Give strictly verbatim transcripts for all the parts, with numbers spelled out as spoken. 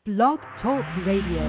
Blog Talk Radio.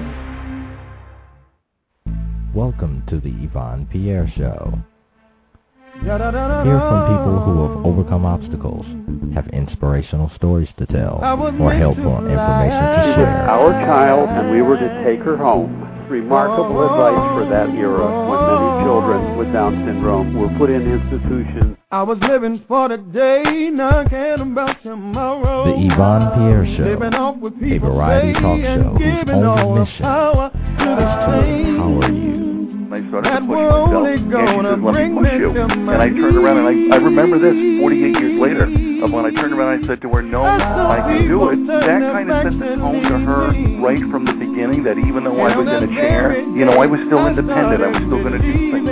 Welcome to the Yvonne Pierre Show. Hear from people who have overcome obstacles, have inspirational stories to tell, or helpful information to share. Our child, and we were to take her home. Remarkable advice for that era when many children with Down syndrome were put in institutions. I was living for the day, not caring about tomorrow. The Yvonne Pierre Show, a variety talk show whose only mission is to empower you. I started to push myself, and she said, let me push you. And I turned around, and I, I remember this forty-eight years later, of when I turned around and I said to her, no, I can do it. That kind of set the tone to her right from the beginning, that even though I was in a chair, you know, I was still independent. I was still going to do things.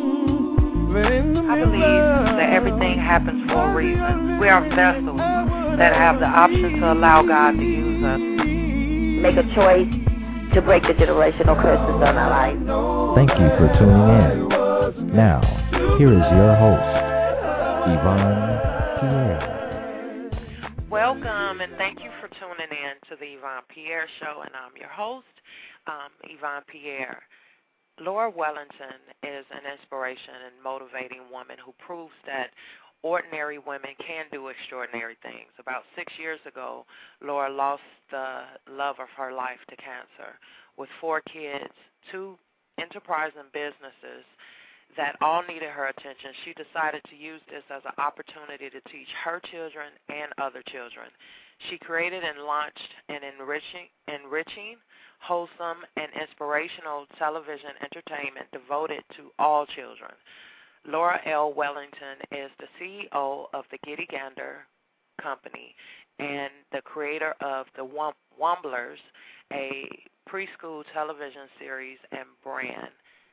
I believe that everything happens for a reason. We are vessels that have the option to allow God to use us. Make a choice to break the generational curses on our life. Thank you for tuning in. Now, here is your host, Yvonne Pierre. Welcome, and thank you for tuning in to the Yvonne Pierre Show, and I'm your host, um, Yvonne Pierre. Laura Wellington is an inspiration and motivating woman who proves that ordinary women can do extraordinary things. About six years ago, Laura lost the love of her life to cancer. With four kids, two enterprising businesses that all needed her attention, she decided to use this as an opportunity to teach her children and other children. She created and launched an enriching, enriching, wholesome, and inspirational television entertainment devoted to all children. Laura L. Wellington is the C E O of the Giddy Gander Company and the creator of the Womblers, a preschool television series and brand.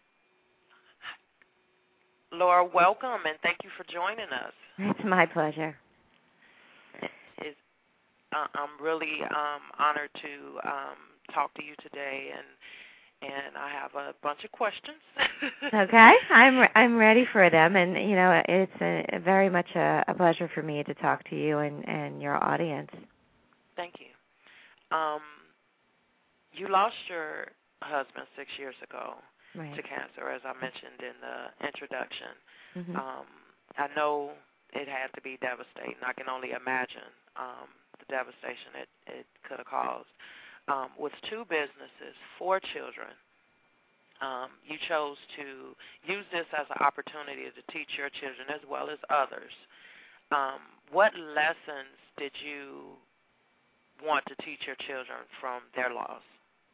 Laura, welcome, and thank you for joining us. It's my pleasure. It's, uh, I'm really um, honored to um, talk to you today, and And I have a bunch of questions. Okay, I'm re- I'm ready for them, and you know it's a, a very much a, a pleasure for me to talk to you and, and your audience. Thank you. Um, you lost your husband six years ago right. to cancer, as I mentioned in the introduction. Mm-hmm. Um, I know it had to be devastating. I can only imagine um, the devastation it, it could have caused. Um, with two businesses, four children, um, you chose to use this as an opportunity to teach your children as well as others. Um, what lessons did you want to teach your children from their loss?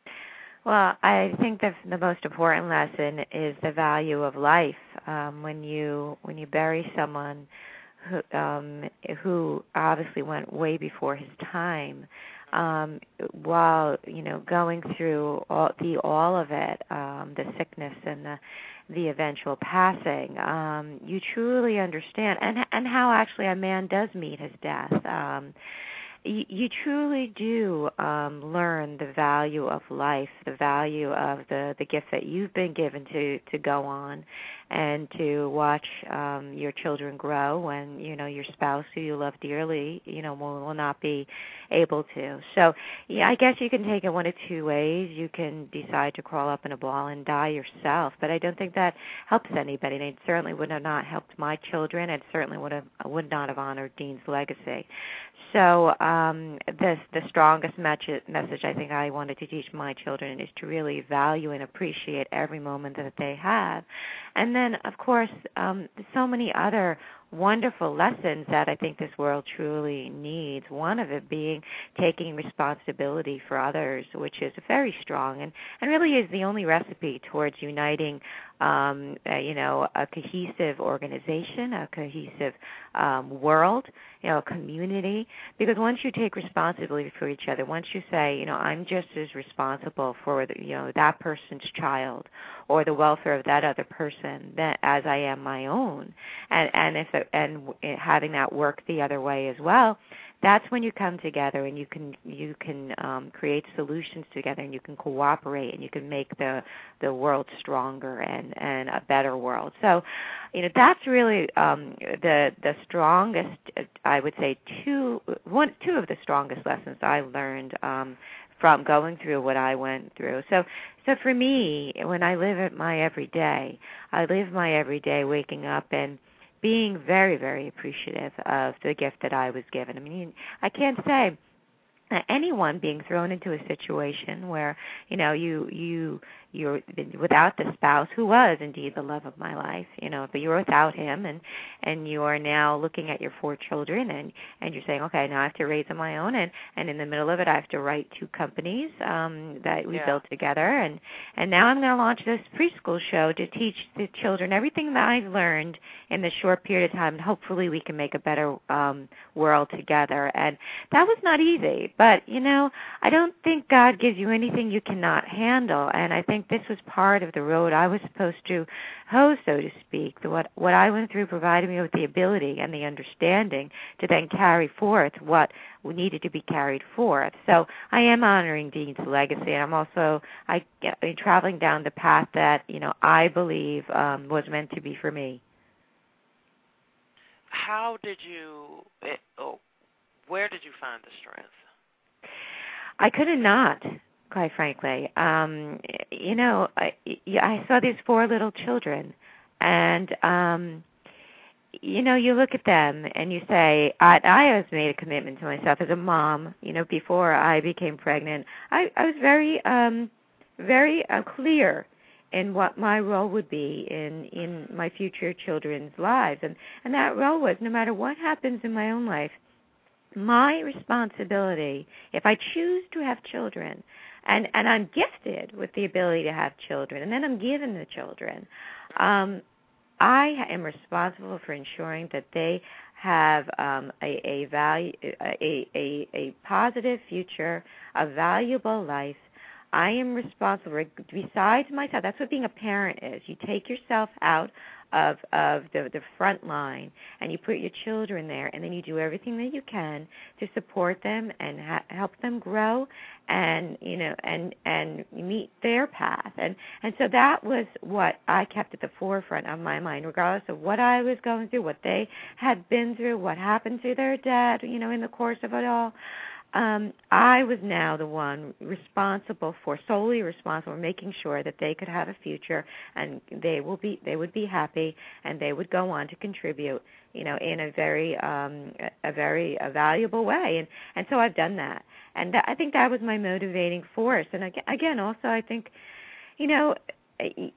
Well, I think the the most important lesson is the value of life. Um, when you when you bury someone who um, who obviously went way before his time. Um, while, you know, going through all the all of it, um, the sickness and the the eventual passing, um, you truly understand, and and how actually a man does meet his death. Um, you, you truly do um, learn the value of life, the value of the, the gift that you've been given to, to go on and to watch um, your children grow when, you know, your spouse who you love dearly, you know, will, will not be able to. So, yeah, I guess you can take it one of two ways. You can decide to crawl up in a ball and die yourself, but I don't think that helps anybody. And it certainly would have not helped my children. It certainly would have would not have honored Dean's legacy. So um, the the strongest message, message I think I wanted to teach my children is to really value and appreciate every moment that they have. And then, of course, um, so many other wonderful lessons that I think this world truly needs. One of it being taking responsibility for others, which is very strong and, and really is the only recipe towards uniting, um, uh, you know, a cohesive organization, a cohesive um, world, you know, a community. Because once you take responsibility for each other, once you say, you know, I'm just as responsible for, the, you know, that person's child or the welfare of that other person that, as I am my own, and and if it, and having that work the other way as well, that's when you come together and you can you can um, create solutions together, and you can cooperate, and you can make the the world stronger and, and a better world. So, you know, that's really um, the the strongest, I would say, two one two of the strongest lessons I learned um, from going through what I went through. So, so for me, when I live at my everyday, I live my everyday waking up and being very, very appreciative of the gift that I was given. I mean, I can't say anyone being thrown into a situation where, you know, you you you're without the spouse who was indeed the love of my life, you know, but you're without him, and and you are now looking at your four children, and and you're saying, okay, now I have to raise on my own, and and in the middle of it I have to write two companies um that we yeah. built together, and and now I'm going to launch this preschool show to teach the children everything that I've learned in this short period of time, and hopefully we can make a better um world together. And that was not easy, but you know, I don't think God gives you anything you cannot handle, and I think this was part of the road I was supposed to hoe, so to speak. The, what what I went through provided me with the ability and the understanding to then carry forth what needed to be carried forth. So I am honoring Dean's legacy, and I'm also I I'm traveling down the path that you know I believe um, was meant to be for me. How did you? It, oh, where did you find the strength? I could have not, quite frankly. Um, you know, I, I saw these four little children, and, um, you know, you look at them and you say, I, I always made a commitment to myself as a mom, you know, before I became pregnant. I, I was very, um, very uh, clear in what my role would be in, in my future children's lives. And, and that role was, no matter what happens in my own life, my responsibility, if I choose to have children, and, and I'm gifted with the ability to have children, and then I'm given the children, um, I am responsible for ensuring that they have um, a, a, value, a, a, a positive future, a valuable life. I am responsible, besides myself, that's what being a parent is. You take yourself out of of the, the front line, and you put your children there, and then you do everything that you can to support them and ha- help them grow, and you know, and and meet their path. And and so that was what I kept at the forefront of my mind, regardless of what I was going through, what they had been through, what happened to their dad, you know, in the course of it all. Um, I was now the one responsible for, solely responsible for making sure that they could have a future, and they will be, they would be happy, and they would go on to contribute, you know, in a very, um, a very a valuable way. And and so I've done that, and that, I think that was my motivating force. And again, also I think, you know, you,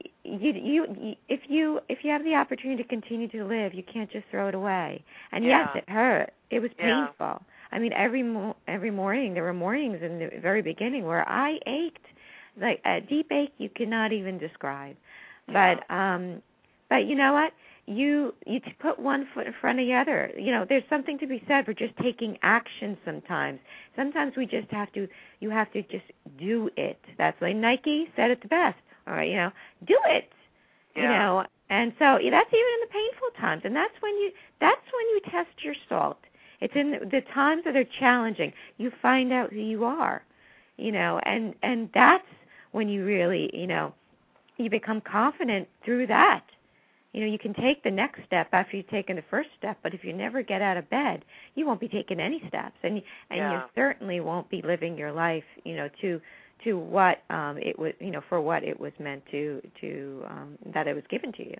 you if you if you have the opportunity to continue to live, you can't just throw it away. And yeah. yes, it hurt. It was yeah. painful. I mean, every mo- every morning, there were mornings in the very beginning where I ached, like a deep ache you cannot even describe. Yeah. But um, but you know what? You you put one foot in front of the other. You know, there's something to be said for just taking action. Sometimes, sometimes we just have to. You have to just do it. That's why Nike said it the best. All right, you know, do it. Yeah. You know, and so yeah, that's even in the painful times, and that's when you that's when you test your salt. It's in the times that are challenging. You find out who you are, you know, and, and that's when you really, you know, you become confident through that. You know, you can take the next step after you've taken the first step, but if you never get out of bed, you won't be taking any steps, and and yeah. you certainly won't be living your life, you know, to to what um, it was, you know, for what it was meant to to um, that it was given to you.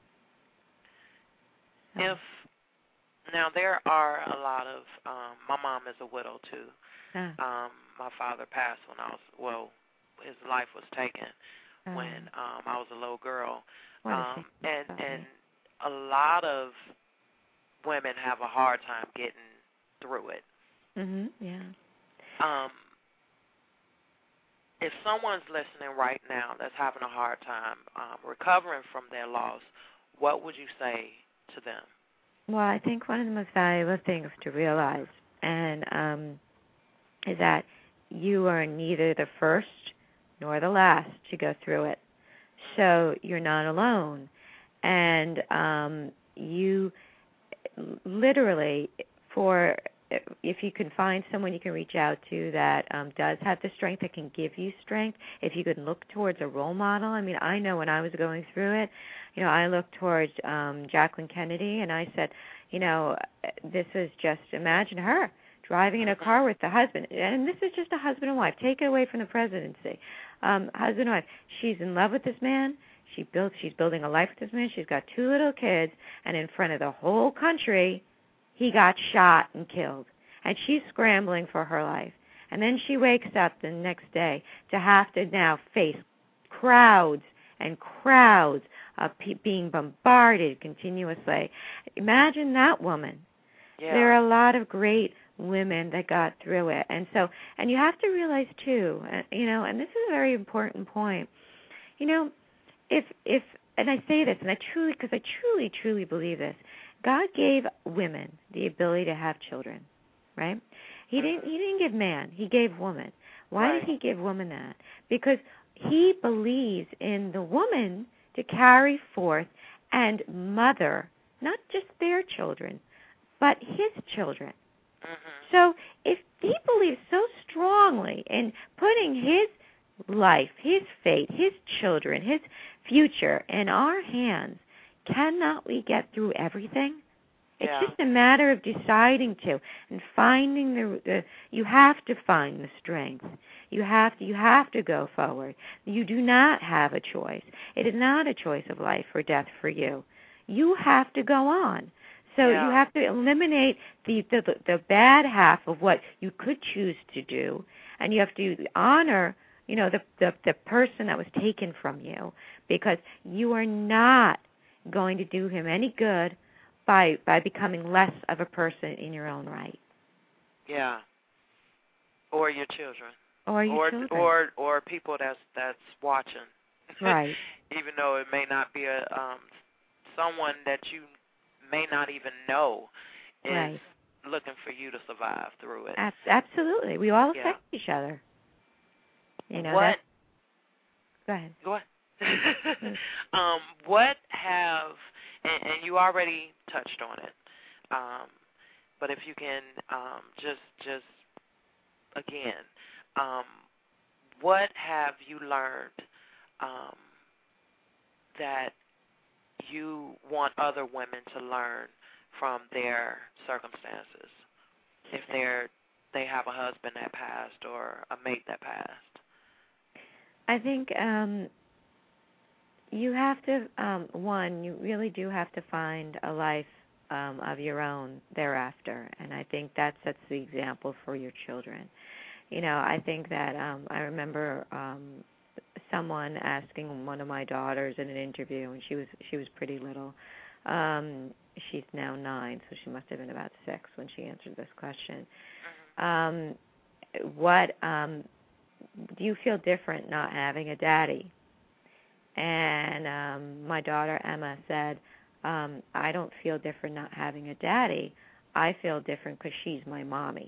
If Now, there are a lot of, um, my mom is a widow, too. Uh, Um, my father passed when I was, well, his life was taken uh, when um, I was a little girl. what a Um, shame. and, Sorry. and a lot of women have a hard time getting through it. Mhm. Yeah. Um, if someone's listening right now that's having a hard time um, recovering from their loss, what would you say to them? Well, I think one of the most valuable things to realize and um, is that you are neither the first nor the last to go through it. So you're not alone. And um, you literally, for if you can find someone you can reach out to that um, does have the strength, that can give you strength, if you can look towards a role model. I mean, I know when I was going through it, you know, I looked towards um, Jacqueline Kennedy, and I said, you know, this is just, imagine her. driving in a car with the husband, and this is just a husband and wife. Take it away from the presidency. Um, husband and wife. She's in love with this man. She built. She's building a life with this man. She's got two little kids, and in front of the whole country, he got shot and killed. And she's scrambling for her life. And then she wakes up the next day to have to now face crowds and crowds of pe- being bombarded continuously. Imagine that woman. Yeah. There are a lot of great women that got through it. And so, and you have to realize too, uh, you know, and this is a very important point, you know, if, if, and I say this, and I truly, because I truly, truly believe this, God gave women the ability to have children, right? He didn't, he didn't give man, he gave woman. Why Right. did he give woman that? Because he believes in the woman to carry forth and mother, not just their children, but his children. Mm-hmm. So if he believes so strongly in putting his life, his fate, his children, his future in our hands, cannot we get through everything? It's Yeah. just a matter of deciding to and finding the, the. You have to find the strength. You have to. You have to go forward. You do not have a choice. It is not a choice of life or death for you. You have to go on. So Yeah. you have to eliminate the, the the bad half of what you could choose to do, and you have to honor, you know, the the, the person that was taken from you, because you are not going to do him any good by by becoming less of a person in your own right. Yeah. Or your children. Or your or, children. Or or people that's that's watching. Right. Even though it may not be a um someone that you may not even know is right. looking for you to survive through it. Ab- absolutely. We all affect Yeah. each other. You know. What? Go ahead. Go ahead. um, what have and, and you already touched on it, um, but if you can um, just just again, um, what have you learned um, that you want other women to learn from their circumstances, if they're they have a husband that passed or a mate that passed? I think um, you have to, um, one, you really do have to find a life um, of your own thereafter, and I think that sets the example for your children. You know, I think that um, I remember um, someone asking one of my daughters in an interview, and she was she was pretty little. Um, she's now nine, so she must have been about six when she answered this question. Um, what um, do you feel different not having a daddy? And um, my daughter Emma said, um, I don't feel different not having a daddy. I feel different because she's my mommy.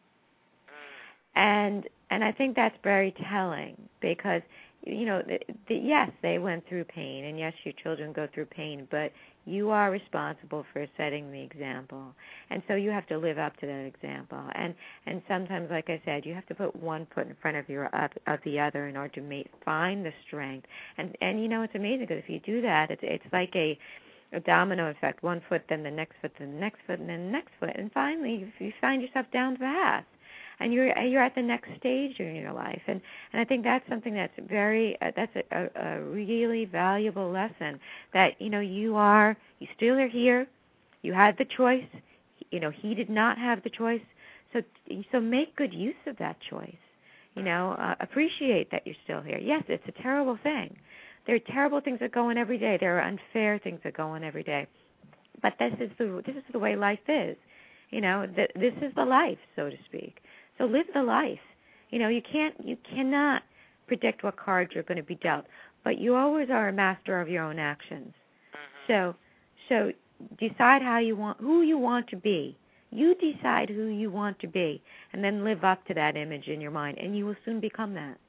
And and I think that's very telling, because, you know, the, the, yes, they went through pain, and yes, your children go through pain, but you are responsible for setting the example, and so you have to live up to that example. And and sometimes, like I said, you have to put one foot in front of your of, of the other in order to make, find the strength. And and you know, it's amazing, because if you do that, it's it's like a a domino effect. One foot, then the next foot, then the next foot, and then the next foot, and finally you find yourself down the path. And you're you're at the next stage in your life, and, and I think that's something that's very uh, that's a, a, a really valuable lesson. That, you know, you are you still are here, you had the choice, you know, he did not have the choice, so so make good use of that choice. You know, uh, appreciate that you're still here. Yes, it's a terrible thing. There are terrible things that go on every day. There are unfair things that go on every day, but this is the this is the way life is. You know, th- this is the life, so to speak. So live the life. You know, you can't, you cannot predict what cards you're going to be dealt, but you always are a master of your own actions. So, so decide how you want, who you want to be. You decide who you want to be, and then live up to that image in your mind, and you will soon become that.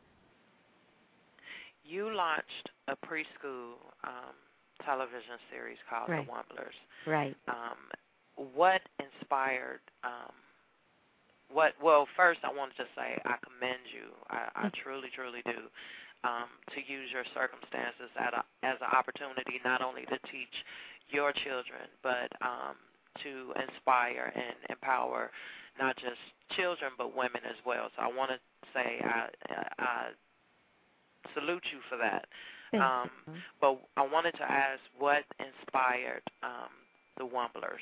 You launched a preschool um, television series called Right. The Wumblers. Right. Um, what inspired? Um, What? Well, first I wanted to say I commend you. I, I truly, truly do. Um, to use your circumstances as, a, as an opportunity not only to teach your children, but um, to inspire and empower not just children but women as well. So I want to say I, I salute you for that. Um, but I wanted to ask what inspired um, the Wumblers?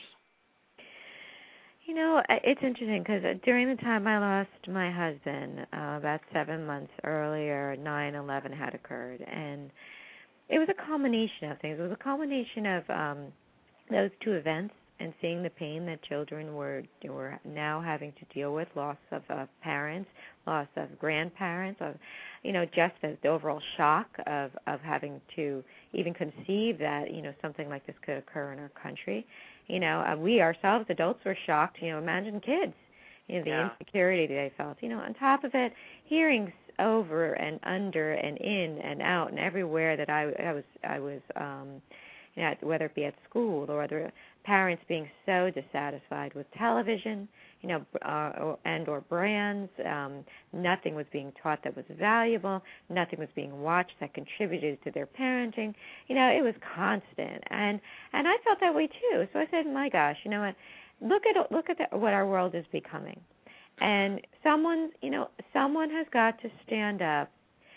You know, it's interesting because during the time I lost my husband, uh, about seven months earlier, nine eleven had occurred. And it was a combination of things. It was a combination of um, those two events and seeing the pain that children were were now having to deal with, loss of uh, parents, loss of grandparents, of, you know, just the overall shock of, of having to even conceive that, you know, something like this could occur in our country. You know, uh, we ourselves, adults, were shocked. You know, imagine kids, you know, the yeah. insecurity they felt. You know, on top of it, hearing over and under and in and out and everywhere that I, I was, I was, um, you know, whether it be at school or other parents being so dissatisfied with television, you know, uh, or, and or brands. Um, nothing was being taught that was valuable. Nothing was being watched that contributed to their parenting. You know, it was constant, and and I felt that way too. So I said, my gosh, you know what? Look at look at the, what our world is becoming, and someone, you know, someone has got to stand up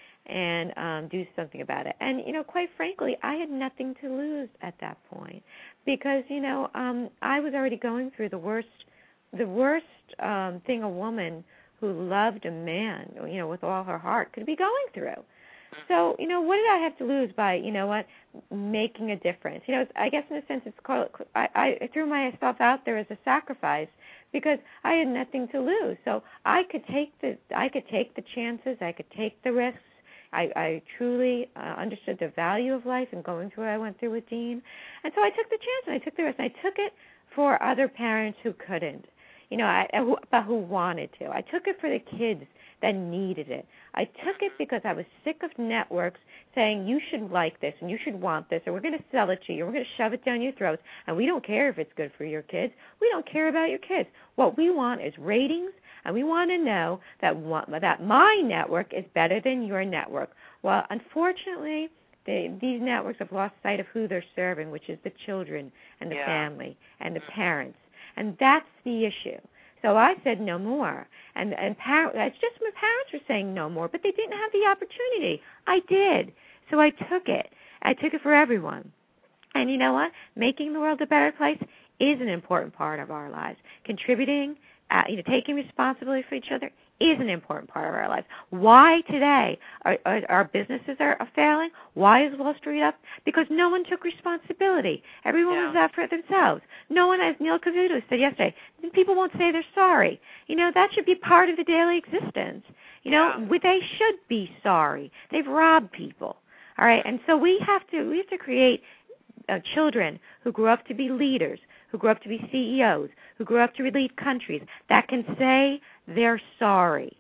and um, do something about it. And, you know, quite frankly, I had nothing to lose at that point because, you know, um, I was already going through the worst, the worst um, thing a woman who loved a man, you know, with all her heart could be going through. So, you know, what did I have to lose by, you know what, making a difference? You know, it's, I guess in a sense it's called, I, I threw myself out there as a sacrifice because I had nothing to lose. So I could take the, I could take the chances, I could take the risks. I, I truly uh, understood the value of life and going through what I went through with Dean. And so I took the chance and I took the risk. And I took it for other parents who couldn't, you know, I, who, but who wanted to. I took it for the kids that needed it. I took it because I was sick of networks saying you should like this and you should want this, or we're going to sell it to you, or we're going to shove it down your throats, and we don't care if it's good for your kids. We don't care about your kids. What we want is ratings, and we want to know that one, that my network is better than your network. Well, unfortunately, they, these networks have lost sight of who they're serving, which is the children and the yeah. family and the parents, and that's the issue. So I said no more, and and par- it's just my parents were saying no more, but they didn't have the opportunity. I did, so I took it. I took it for everyone. And you know what? Making the world a better place is an important part of our lives. Contributing, uh, you know, taking responsibility for each other is an important part of our lives. Why today are, are, our businesses are, are failing? Why is Wall Street up? Because no one took responsibility. Everyone yeah. was out for themselves. No one, as Neil Cavuto said yesterday, people won't say they're sorry. You know, that should be part of the daily existence. You know, yeah. they should be sorry. They've robbed people. All right, and so we have to we have to create uh, children who grow up to be leaders, who grow up to be C E Os, who grow up to lead countries that can say they're sorry.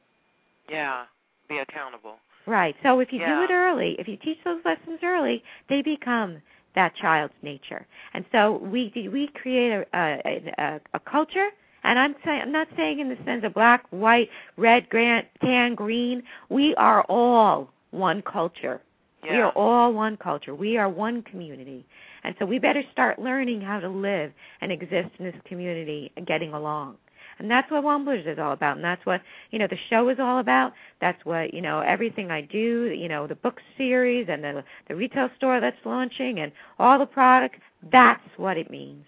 Yeah, be accountable. Right. So if you yeah. do it early, if you teach those lessons early, they become that child's nature. And so we we create a a, a, a culture. And I'm saying I'm not saying in the sense of black, white, red, gran, tan, green. We are all one culture. Yeah. We are all one culture. We are one community. And so we better start learning how to live and exist in this community and getting along. And that's what Wumblers is all about. And that's what, you know, the show is all about. That's what, you know, everything I do, you know, the book series and the, the retail store that's launching and all the products, that's what it means.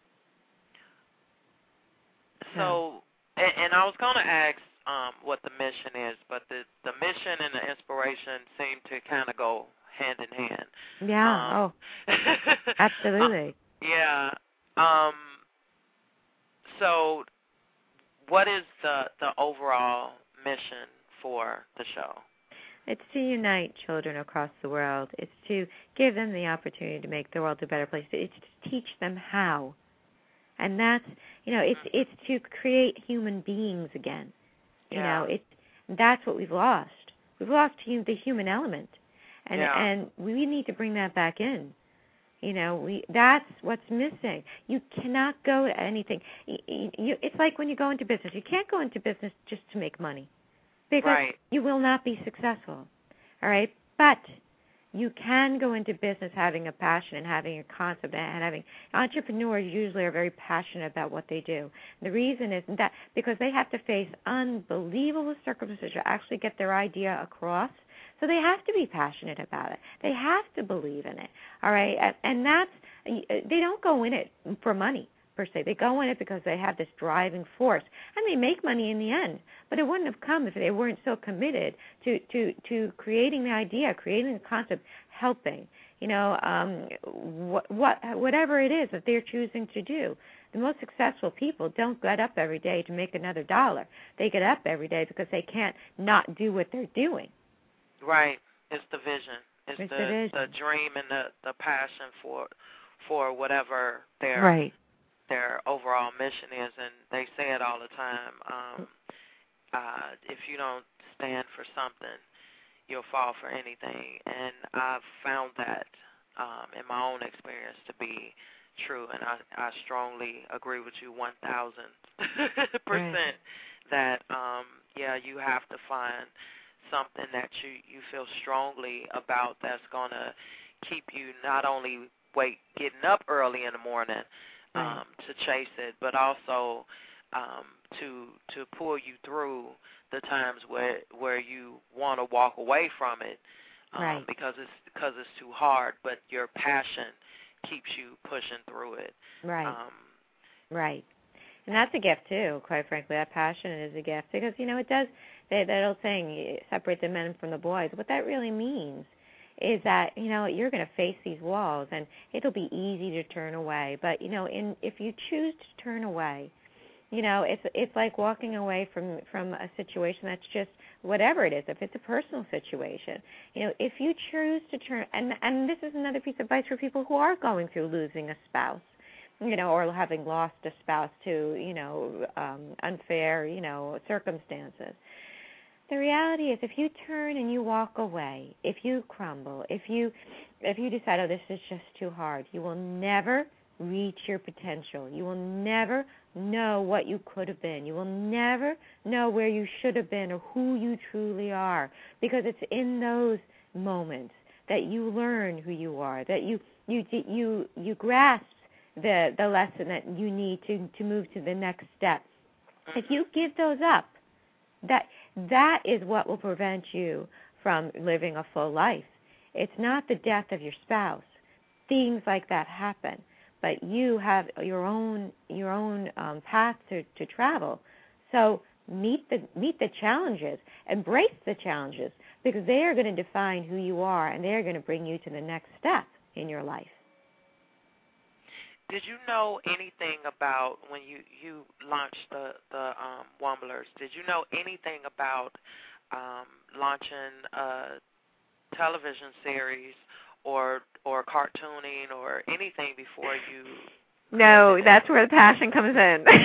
So, and, and I was going to ask um, what the mission is, but the, the mission and the inspiration seem to kind of go hand in hand. Yeah, um, oh, absolutely. Uh, yeah. Um, so what is the, the overall mission for the show? It's to unite children across the world. It's to give them the opportunity to make the world a better place. It's to teach them how. And that's, you know, it's it's to create human beings again. You yeah. know, it's that's what we've lost. We've lost the human element. And yeah. and we need to bring that back in. You know, we that's what's missing. You cannot go to anything. You, you, it's like when you go into business. You can't go into business just to make money because right. you will not be successful. All right? But you can go into business having a passion and having a concept and having entrepreneurs usually are very passionate about what they do. The reason is that because they have to face unbelievable circumstances to actually get their idea across. So they have to be passionate about it. They have to believe in it. All right, and, and that's they don't go in it for money per se. They go in it because they have this driving force, and they make money in the end. But it wouldn't have come if they weren't so committed to to to creating the idea, creating the concept, helping. You know, um, what what whatever it is that they're choosing to do. The most successful people don't get up every day to make another dollar. They get up every day because they can't not do what they're doing. Right. It's the vision. It's, it's the, the, vision. the dream and the, the passion for for whatever their right. their overall mission is. And they say it all the time. Um, uh, if you don't stand for something, you'll fall for anything. And I've found that um, in my own experience to be true. And I, I strongly agree with you one thousand percent right. that, um, yeah, you have to find something that you, you feel strongly about that's going to keep you not only wait getting up early in the morning um, right. to chase it, but also um, to to pull you through the times where where you want to walk away from it um, right. because it's because it's too hard, but your passion keeps you pushing through it. Right. Um, right. And that's a gift too, quite frankly. That passion is a gift because, you know, it does, they, that old saying, separate the men from the boys. What that really means is that, you know, you're going to face these walls and it'll be easy to turn away. But, you know, in if you choose to turn away, you know, it's it's like walking away from, from a situation that's just whatever it is, if it's a personal situation. You know, if you choose to turn, and and this is another piece of advice for people who are going through losing a spouse, you know, or having lost a spouse to, you know, um, unfair, you know, circumstances. The reality is if you turn and you walk away, if you crumble, if you if you decide, oh, this is just too hard, you will never reach your potential. You will never know what you could have been. You will never know where you should have been or who you truly are, because it's in those moments that you learn who you are, that you you you you grasp the the lesson that you need to to move to the next step. If you give those up, that that is what will prevent you from living a full life. It's not the death of your spouse. Things like that happen, but you have your own your own um, path to, to travel. So meet the meet the challenges, embrace the challenges, because they are going to define who you are, and they are going to bring you to the next step in your life. Did you know anything about when you, you launched the, the um, Wumblers? Did you know anything about um, launching a television series or or cartooning or anything before you? No, that's where the passion comes in. Because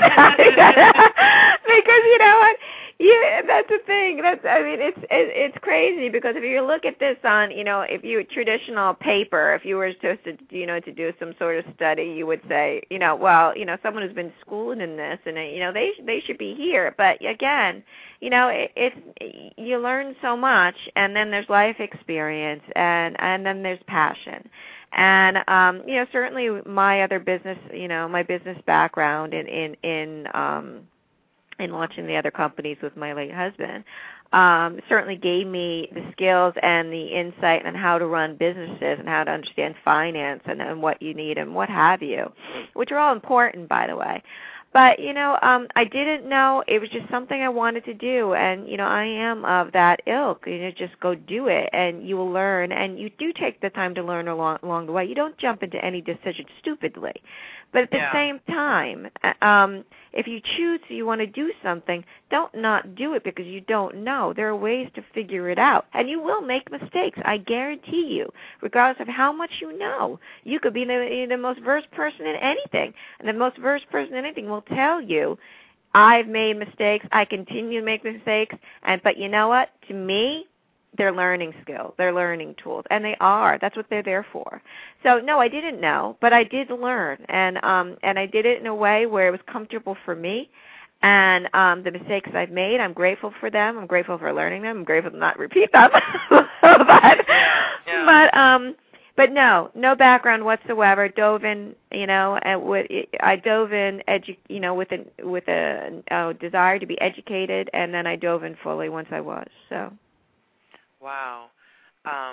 you know what? Yeah, that's the thing. That's I mean, it's it, it's crazy because if you look at this on, you know, if you traditional paper, if you were just to, you know, to do some sort of study, you would say, you know, well, you know, someone who's been schooling in this, and you know, they they should be here. But again, you know, it, it's you learn so much, and then there's life experience, and and then there's passion. And um, you know, certainly my other business, you know, my business background in in in um, in launching the other companies with my late husband, um, certainly gave me the skills and the insight on how to run businesses and how to understand finance and, and what you need and what have you, which are all important, by the way. But, you know, um, I didn't know. It was just something I wanted to do. And, you know, I am of that ilk. You know, just go do it, and you will learn. And you do take the time to learn along, along the way. You don't jump into any decision stupidly. But at the yeah. same time, um, if you choose you want to do something, don't not do it because you don't know. There are ways to figure it out. And you will make mistakes, I guarantee you, regardless of how much you know. You could be the, the most versed person in anything, and the most versed person in anything will tell you, I've made mistakes, I continue to make mistakes, and but you know what? To me, they're learning skills, they're learning tools, and they are. That's what they're there for. So, no, I didn't know, but I did learn, and um, and I did it in a way where it was comfortable for me, And um, the mistakes I've made, I'm grateful for them. I'm grateful for learning them. I'm grateful to not repeat them. but, yeah, yeah. but um, but no, no background whatsoever. Dove in, you know, and with, I dove in, edu- you know, with a with a uh, desire to be educated, and then I dove in fully once I was. So. Wow. Um,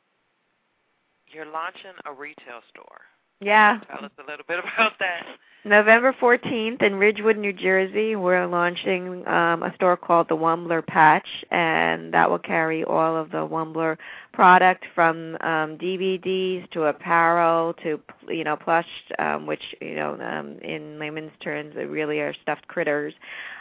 you're launching a retail store. Yeah. Tell us a little bit about that. November fourteenth in Ridgewood, New Jersey, we're launching um, a store called the Wumbler Patch, and that will carry all of the Wumbler product from um, D V Ds to apparel to, you know, plush, um, which, you know, um, in layman's terms, they really are stuffed critters.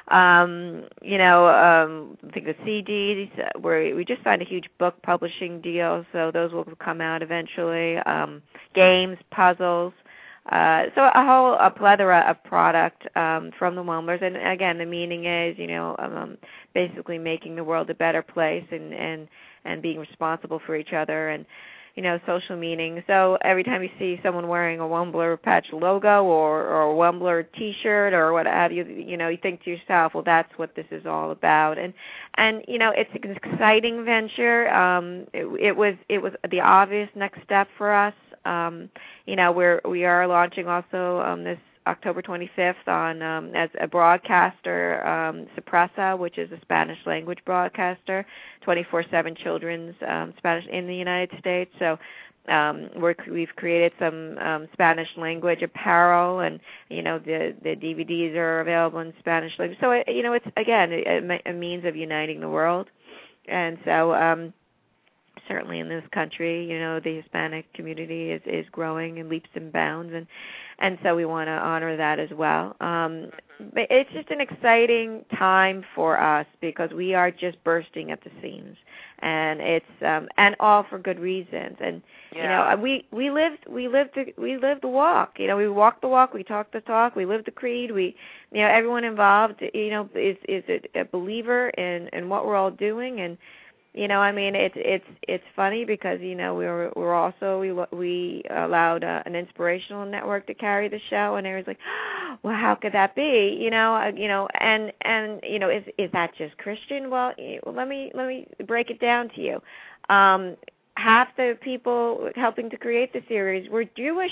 Um, you know, um, I think the C Ds, where we just signed a huge book publishing deal, so those will come out eventually. Um, games, puzzles. Uh, so a whole a plethora of product um, from the Wumblers, and again, the meaning is, you know, um, basically making the world a better place and, and, and being responsible for each other, and, you know, social meaning. So every time you see someone wearing a Wumbler Patch logo or, or a Wumbler T-shirt or what have you, you know, you think to yourself, well, that's what this is all about. And and you know, it's an exciting venture. Um, it, it was it was the obvious next step for us. Um, you know, we're we are launching also um, this October twenty-fifth on um, as a broadcaster, um, Supressa, which is a Spanish language broadcaster, twenty-four seven children's um, Spanish in the United States. So um, we're, we've created some um, Spanish language apparel, and you know the the D V Ds are available in Spanish language. So it, you know, it's again a, a means of uniting the world, and so. Um, Certainly in this country, you know, the Hispanic community is, is growing in leaps and bounds, and and so we want to honor that as well. Um, but it's just an exciting time for us because we are just bursting at the seams, and it's um, and all for good reasons. And yeah. you know, we we lived we lived the, we lived the walk. You know, we walked the walk, we talked the talk, we lived the creed. We, you know, everyone involved, you know, is is a, a believer in in what we're all doing. And you know, I mean, it's it's it's funny because you know we were we were also we we allowed uh, an inspirational network to carry the show, and everyone's like, oh, well, how could that be? You know, uh, you know, and and you know, is is that just Christian? Well, let me let me break it down to you. Um, half the people helping to create the series were Jewish.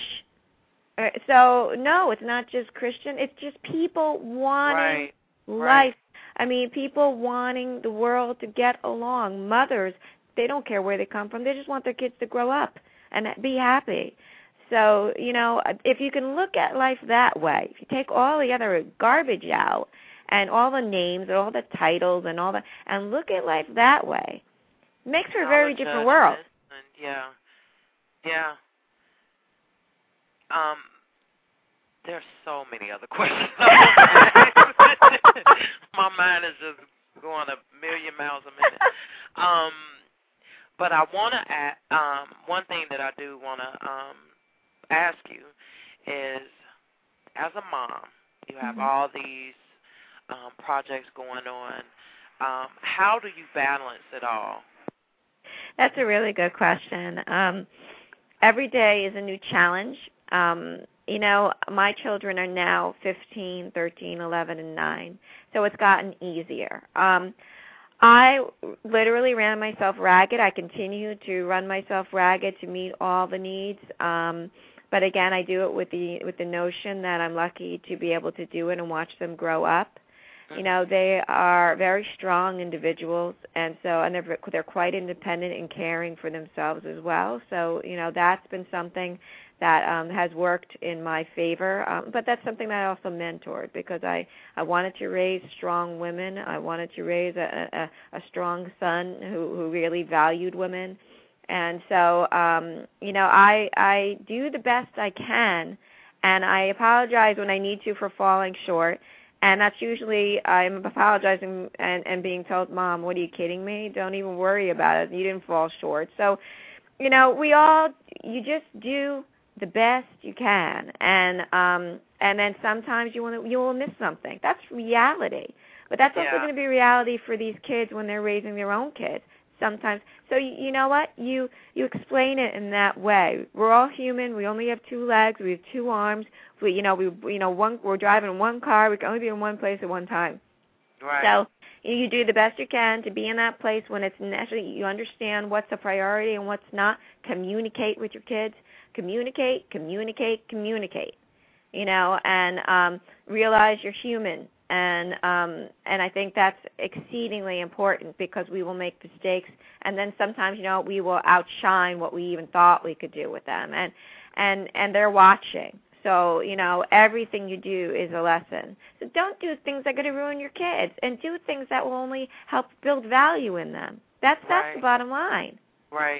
Uh, so no, it's not just Christian. It's just people wanting right. life. Right. I mean, people wanting the world to get along. Mothers, they don't care where they come from. They just want their kids to grow up and be happy. So, you know, if you can look at life that way, if you take all the other garbage out and all the names and all the titles and all that, and look at life that way, it makes for a very different world. Yeah, yeah. Um, there's so many other questions. My mind is just going a million miles a minute. Um, but I want to add, um, one thing that I do want to um, ask you is, as a mom, you have mm-hmm. all these um, projects going on. Um, how do you balance it all? That's a really good question. Um, every day is a new challenge. Um, you know, my children are now fifteen, thirteen, eleven, and nine, so it's gotten easier. Um, I literally ran myself ragged. I continue to run myself ragged to meet all the needs. Um, but again, I do it with the with the notion that I'm lucky to be able to do it and watch them grow up. You know, they are very strong individuals, and so and they're they're quite independent in caring for themselves as well. So, you know, that's been something that um, has worked in my favor. Um, but that's something that I also mentored because I, I wanted to raise strong women. I wanted to raise a, a, a strong son who, who really valued women. And so, um, you know, I I do the best I can, and I apologize when I need to for falling short. And that's usually I'm apologizing and, and being told, Mom, what are you kidding me? Don't even worry about it. You didn't fall short. So, you know, we all, you just do the best you can, and um, and then sometimes you want to, you will miss something. That's reality, but that's also yeah. going to be reality for these kids when they're raising their own kids. sometimes. So you, you know what? You you explain it in that way. We're all human. We only have two legs. We have two arms. We you know we you know one we're driving one car. We can only be in one place at one time. Right. So you do the best you can to be in that place when it's naturally you understand what's a priority and what's not. Communicate with your kids. Communicate, communicate, communicate. You know, and um, realize you're human. And um, and I think that's exceedingly important because we will make mistakes, and then sometimes, you know, we will outshine what we even thought we could do with them, and and and they're watching. So, you know, everything you do is a lesson. So don't do things that are going to ruin your kids, and do things that will only help build value in them. That's that's right. the bottom line. Right.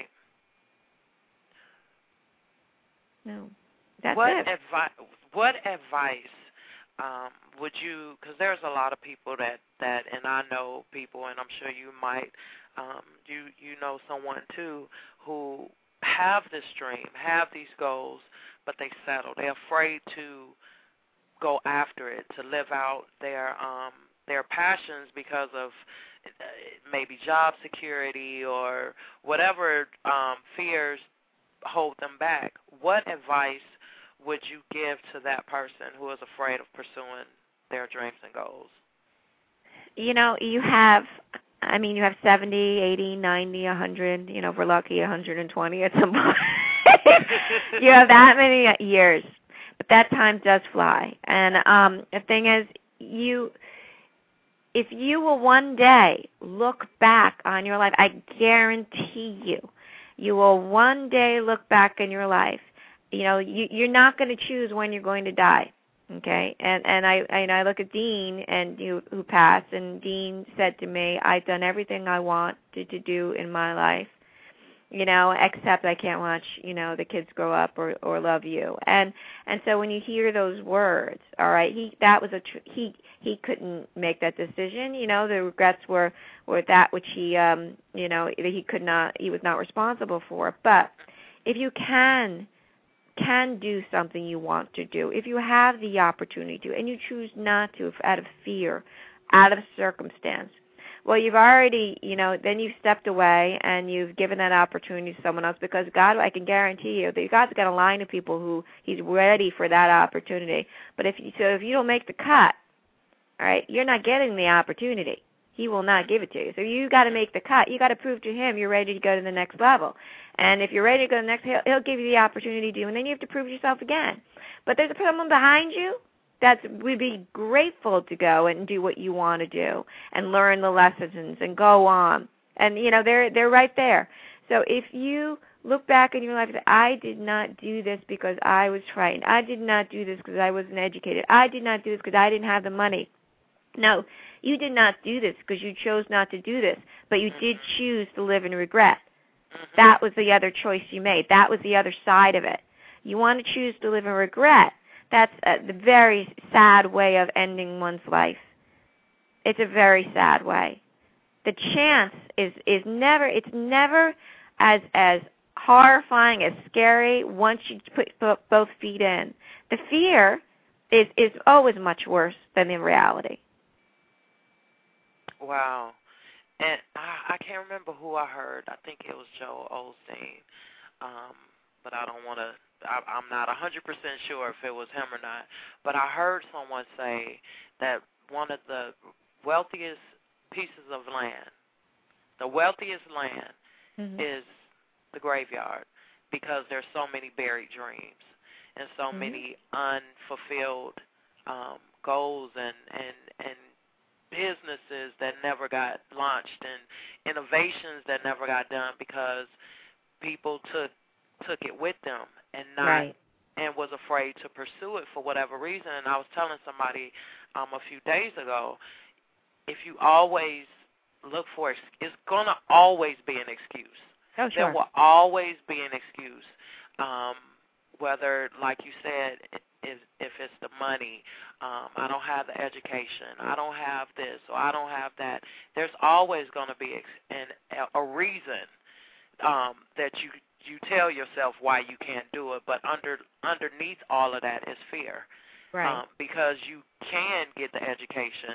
No, that's what it. Advi- what advice? Um, would you, because there's a lot of people that, that, and I know people, and I'm sure you might, um, you you know someone too, who have this dream, have these goals, but they settle. They're afraid to go after it, to live out their um, their passions because of maybe job security or whatever um, fears hold them back. What advice would you give to that person who is afraid of pursuing their dreams and goals? You know, you have, I mean, you have seventy, eighty, ninety, one hundred, you know, if we're lucky, one hundred twenty at some point. You have that many years, but that time does fly. And um, the thing is, you, if you will one day look back on your life, I guarantee you, you will one day look back in your life. You know, you, you're not going to choose when you're going to die, okay? And and I, I, you know, I look at Dean and you who passed, and Dean said to me, "I've done everything I wanted to do in my life, you know, except I can't watch, you know, the kids grow up or, or love you." And and so when you hear those words, all right, he that was a tr- he he couldn't make that decision. You know, the regrets were were that which he um you know he could not he was not responsible for. But if you can. can do something you want to do, if you have the opportunity to, and you choose not to out of fear, out of circumstance, well, you've already, you know, then you've stepped away and you've given that opportunity to someone else, because God, I can guarantee you that God's got a line of people who he's ready for that opportunity. But if you, so if you don't make the cut, all right, you're not getting the opportunity. He will not give it to you. So you got to make the cut. You got to prove to him you're ready to go to the next level. And if you're ready to go to the next, he'll, he'll give you the opportunity to, and then you have to prove yourself again. But there's someone behind you that would be grateful to go and do what you want to do and learn the lessons and go on. And, you know, they're they're right there. So if you look back in your life and say, I did not do this because I was frightened. I did not do this because I wasn't educated. I did not do this because I didn't have the money. No, you did not do this because you chose not to do this, but you did choose to live in regret. That was the other choice you made. That was the other side of it. You want to choose to live in regret. That's a, the very sad way of ending one's life. It's a very sad way. The chance is, is never, it's never as as horrifying, as scary once you put both feet in. The fear is, is always much worse than the reality. Wow. And I, I can't remember who I heard. I think it was Joel Osteen. Um, but I don't want to, I'm not one hundred percent sure if it was him or not. But I heard someone say that one of the wealthiest pieces of land, the wealthiest land mm-hmm. is the graveyard, because there's so many buried dreams and so mm-hmm. many unfulfilled um, goals and, and, and businesses that never got launched and innovations that never got done because people took took it with them and not right. and was afraid to pursue it for whatever reason. And I was telling somebody um, a few days ago, if you always look for it, it's going to always be an excuse. Oh, sure. There will always be an excuse, um, whether, like you said, if, if it's the money, um, I don't have the education, I don't have this, or I don't have that. There's always going to be an, a reason um, that you you tell yourself why you can't do it, but under underneath all of that is fear. Right. Um, because you can get the education,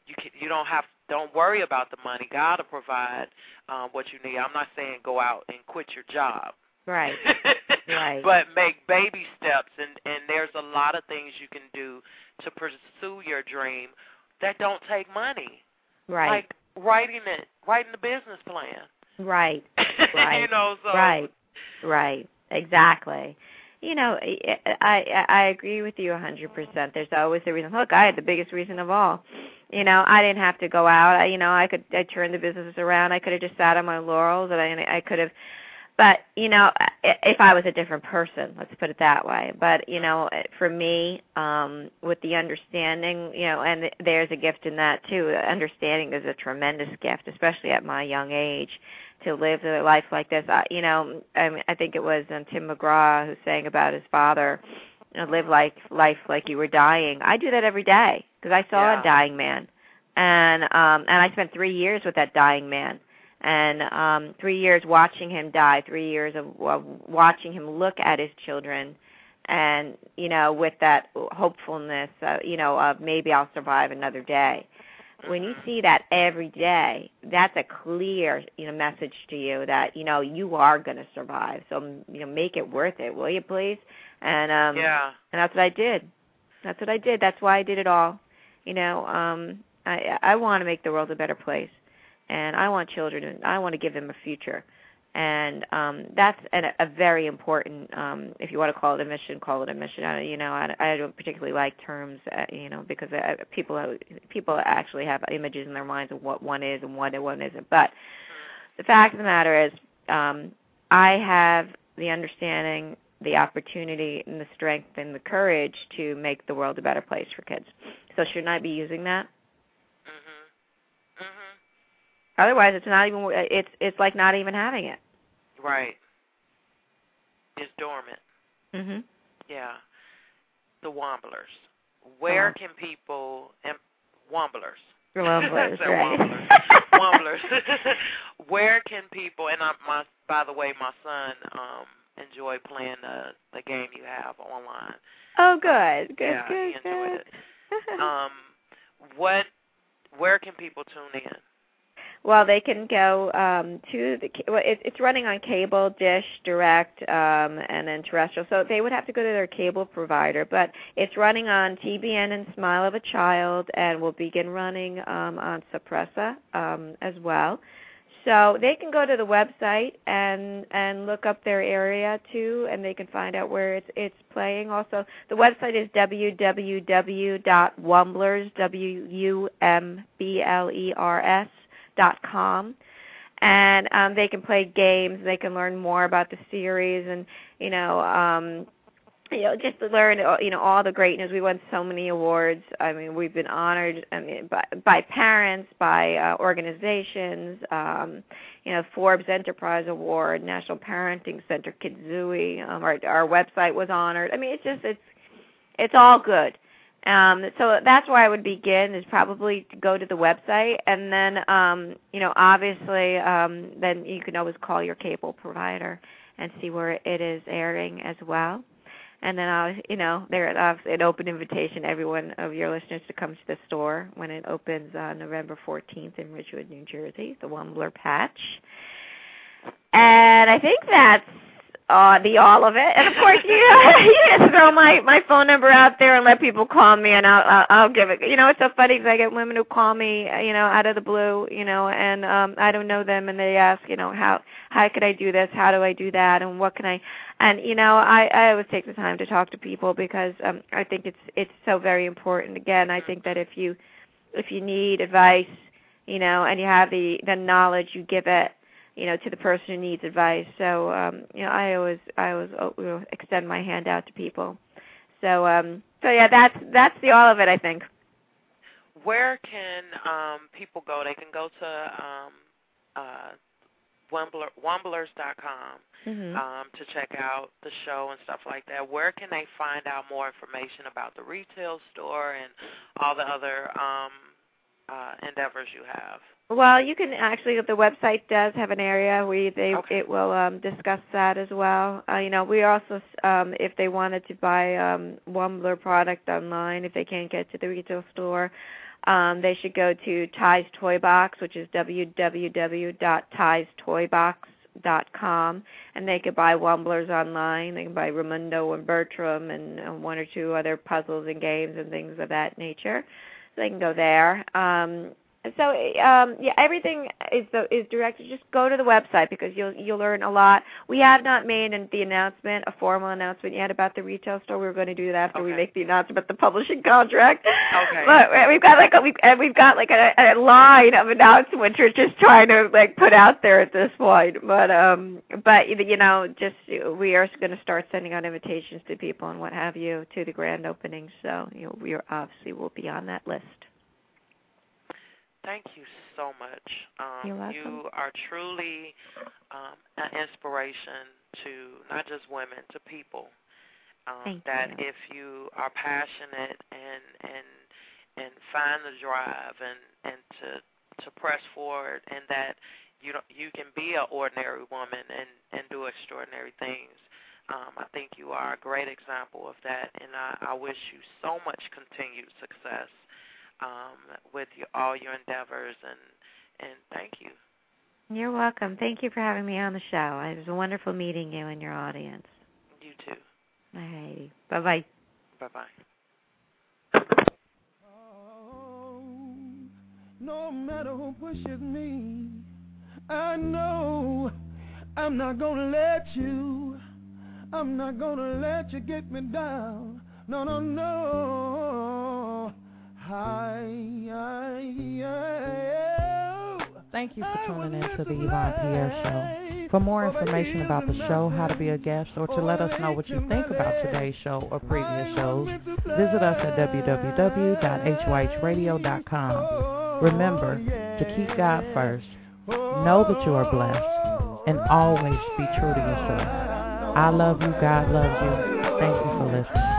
you can, you don't have don't worry about the money. God will provide um, what you need. I'm not saying go out and quit your job. Right. Right. But make baby steps, and, and there's a lot of things you can do to pursue your dream that don't take money. Right. Like writing it, writing the business plan. Right. Right. You know, so. Right. Right. Exactly. You know, I I agree with you one hundred percent. There's always a reason. Look, I had the biggest reason of all. You know, I didn't have to go out. I, you know, I could I turned the business around. I could have just sat on my laurels, and I I could have. But, you know, if I was a different person, let's put it that way. But, you know, for me, um, with the understanding, you know, and there's a gift in that, too. Understanding is a tremendous gift, especially at my young age, to live a life like this. I, you know, I, mean, I think it was um, Tim McGraw who sang about his father, you know, live like life like you were dying. I do that every day because I saw yeah. a dying man. And um, and I spent three years with that dying man. And um, three years watching him die, three years of uh, watching him look at his children, and, you know, with that hopefulness, uh, you know, of maybe I'll survive another day. When you see that every day, that's a clear, you know, message to you that, you know, you are going to survive. So, you know, make it worth it, will you please? And um, yeah. and that's what I did. That's what I did. That's why I did it all. You know, um, I I want to make the world a better place. And I want children, and I want to give them a future. And um, that's an, a very important, um, if you want to call it a mission, call it a mission. I, you know, I, I don't particularly like terms, uh, you know, because uh, people people actually have images in their minds of what one is and what one isn't. But the fact of the matter is um, I have the understanding, the opportunity, and the strength and the courage to make the world a better place for kids. So shouldn't I be using that? Otherwise, it's not even. It's it's like not even having it. Right. It's dormant. Mhm. Yeah. The Womblers. Where oh. can people? And Womblers. Womblers, right? Womblers. Womblers. Where can people? And I, my by the way, my son um, enjoyed playing the the game you have online. Oh, good, good, yeah, good. he enjoyed good. it. um, what? Where can people tune in? Well, they can go um, to the. Well, it, it's running on cable, dish, direct, um, and then terrestrial. So they would have to go to their cable provider. But it's running on T B N and Smile of a Child, and will begin running um, on Suppressa um, as well. So they can go to the website and and look up their area too, and they can find out where it's it's playing. Also, the website is w w w dot wumblers w u m b l e r s dot com, and um, they can play games. They can learn more about the series, and you know, um, you know, just to learn, you know, all the greatness. We won so many awards. I mean, we've been honored. I mean, by, by parents, by uh, organizations. Um, you know, Forbes Enterprise Award, National Parenting Center, Kidzooey. Um, our our website was honored. I mean, it's just it's it's all good. Um, so that's where I would begin, is probably to go to the website, and then, um, you know, obviously, um, then you can always call your cable provider and see where it is airing as well. And then, I'll, you know, there's an open invitation to every one of your listeners to come to the store when it opens on November fourteenth in Ridgewood, New Jersey, the Wumbler Patch. And I think that's Uh, the all of it, and of course you you just throw my my phone number out there and let people call me, and I'll I'll, I'll give it. You know, it's so funny because I get women who call me, you know, out of the blue, you know, and um, I don't know them, and they ask, you know, how how could I do this? How do I do that? And what can I? And you know, I I always take the time to talk to people because um, I think it's it's so very important. Again, I think that if you if you need advice, you know, and you have the the knowledge, you give it, you know, to the person who needs advice. So, um, you know, I always, I always you know, extend my hand out to people. So, um, so yeah, that's that's the all of it, I think. Where can um, people go? They can go to um, uh, Wumbler, wumblers dot com mm-hmm. um, to check out the show and stuff like that. Where can they find out more information about the retail store and all the other um, uh, endeavors you have? Well, you can actually, the website does have an area where they okay. it will um, discuss that as well. Uh, you know, we also, um, if they wanted to buy um, Wumbler product online, if they can't get to the retail store, um, they should go to Ty's Toy Box, which is w w w dot ties toy box dot com, and they could buy Wumblers online. They can buy Raimundo and Bertram and, and one or two other puzzles and games and things of that nature. So they can go there. Um, So um, yeah, everything is the, is directed. Just go to the website because you'll you'll learn a lot. We have not made the announcement, a formal announcement yet about the retail store. We're going to do that after okay. we make the announcement about the publishing contract. Okay. But we've got like a, we've and we've got like a, a line of announcements we're just trying to like put out there at this point. But um, but you know, just we are going to start sending out invitations to people and what have you to the grand opening. So you know, we are obviously will be on that list. Thank you so much. Um, You're welcome. You are truly um, an inspiration to not just women, to people. Um, Thank that you. if you are passionate and and and find the drive and, and to to press forward, and that you don't, you can be an ordinary woman and, and do extraordinary things. Um, I think you are a great example of that, and I, I wish you so much continued success. Um, with your, all your endeavors, and and thank you. You're welcome. Thank you for having me on the show. It was wonderful meeting you and your audience. You too. All righty. Bye-bye. Bye-bye. Oh, no matter who pushes me, I know I'm not going to let you, I'm not going to let you get me down. No, no, no. Hi, hi, hi, Thank you for tuning in to the Yvonne Pierre Show. For more information about the show, how to be a guest, or to let us know what you think about today's show or previous shows, visit us at w w w dot h y h radio dot com. Remember to keep God first, know that you are blessed, and always be true to yourself. I love you, God loves you. Thank you for listening.